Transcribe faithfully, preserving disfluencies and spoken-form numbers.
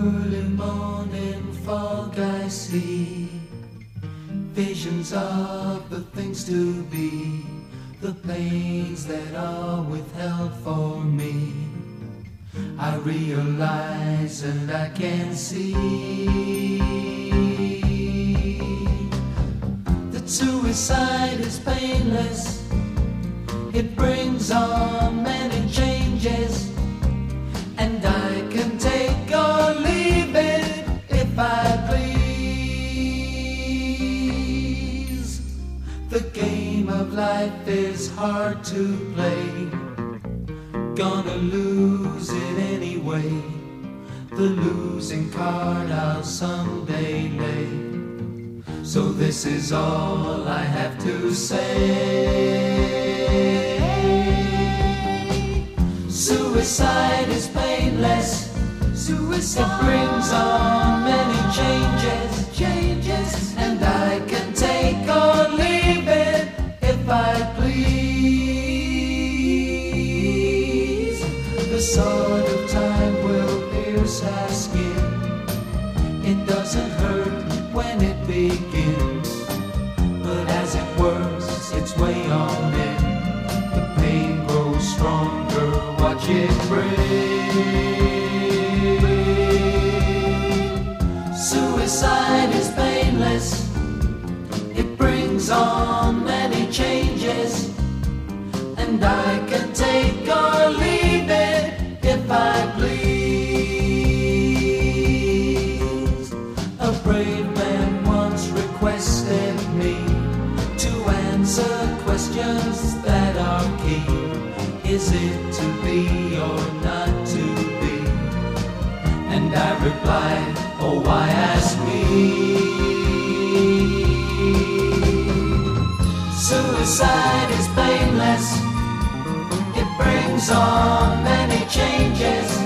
early morning fog I see visions of the things to be, the pains that are withheld for me. I realize and I can see that suicide is painless. It brings on many changes, and I can take or leave it if I please. The game of life is hard to play, gonna lose it anyway. The losing card I'll someday lay. So this is all I have to say. Suicide is painless. Suicide it brings on many changes, changes, and I can take or leave it if I please. The sword of time will pierce our skin. It doesn't hurt when it begins, but as it works its way on in, the pain grows stronger. Watch it break. Suicide is painless. It brings on many changes, and I can take or leave it if I please. A brave man once requested me to answer questions that are key. Is it to be or not to be? And I replied, oh, why ask me? Suicide is painless. It brings on many changes,